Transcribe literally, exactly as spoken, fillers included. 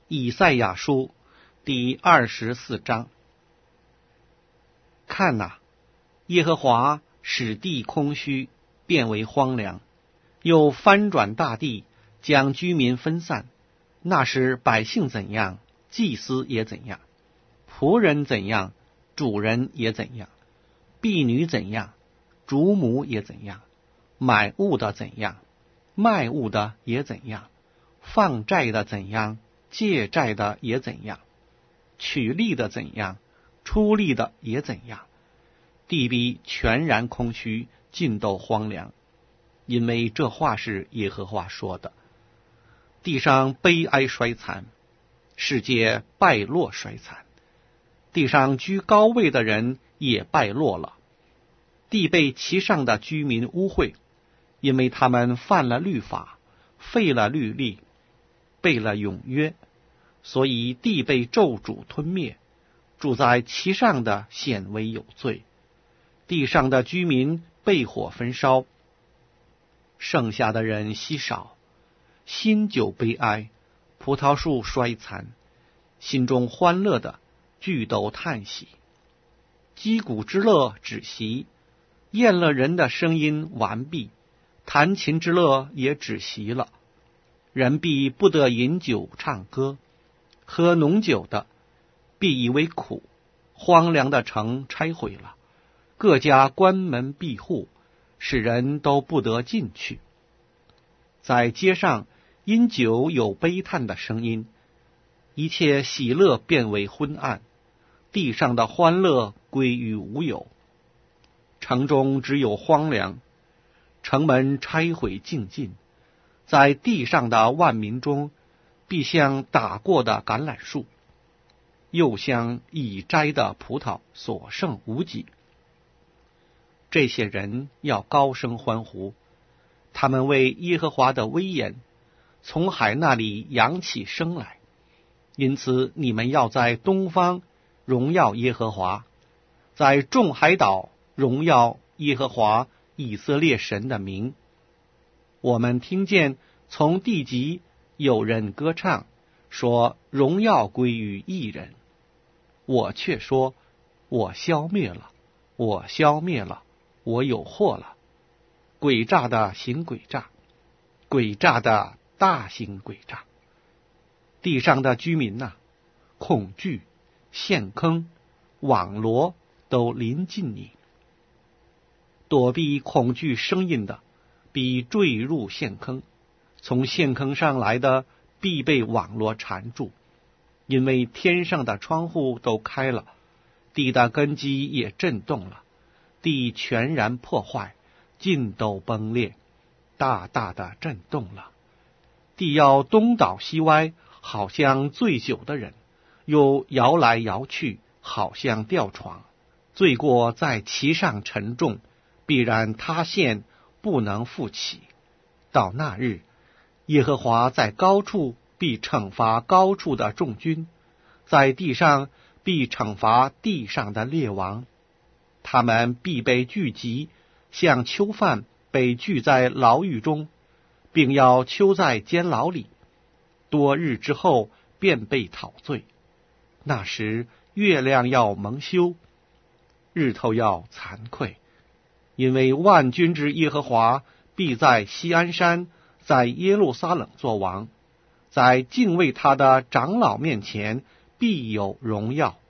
以赛亚书第二十四章。看哪，耶和华使地空虚，变为荒凉，又翻转大地，将居民分散。那时百姓怎样，祭司也怎样；仆人怎样，主人也怎样；婢女怎样，主母也怎样；买物的怎样，卖物的也怎样；放债的怎样，借债的也怎样；取利的怎样，出利的也怎样。地必全然空虚，尽都荒凉，因为这话是耶和华说的。地上悲哀衰残，世界败落衰残，地上居高位的人也败落了。地被其上的居民污秽，因为他们犯了律法，废了律例，背了永约，所以地被咒诅吞灭，住在其上的显为有罪。地上的居民被火焚烧，剩下的人稀少，新酒悲哀，葡萄树衰残，心中欢乐的俱都叹息。击鼓之乐止息，宴乐人的声音完毕，弹琴之乐也止息了。人必不得饮酒唱歌，喝浓酒的必以为苦。荒凉的城拆毁了，各家关门闭户，使人都不得进去。在街上因酒有悲叹的声音，一切喜乐变为昏暗，地上的欢乐归于无有。城中只有荒凉，城门拆毁尽尽，在地上的万民中，必像打过的橄榄树，又像已摘的葡萄，所剩无几。这些人要高声欢呼，他们为耶和华的威严从海那里扬起声来。因此你们要在东方荣耀耶和华，在众海岛荣耀耶和华以色列神的名。我们听见从地极有人歌唱，说荣耀归于一人。我却说，我消灭了，我消灭了，我有祸了。诡诈的行诡诈，诡诈的大行诡诈。地上的居民呐、啊，恐惧、陷坑、网罗都临近你。躲避恐惧声音的，必坠入陷坑；从陷坑上来的，必被网罗缠住。因为天上的窗户都开了，地的根基也震动了，地全然破坏，尽都崩裂，大大的震动了。地要东倒西歪，好像醉酒的人，又摇来摇去，好像吊床。罪过在其上沉重，必然塌陷，不能复起。到那日，耶和华在高处必惩罚高处的众军，在地上必惩罚地上的列王。他们必被聚集，像囚犯被聚在牢狱中，并要囚在监牢里，多日之后便被讨罪。那时月亮要蒙羞，日头要惭愧，因为万军之耶和华必在锡安山，在耶路撒冷作王，在敬畏他的长老面前必有荣耀。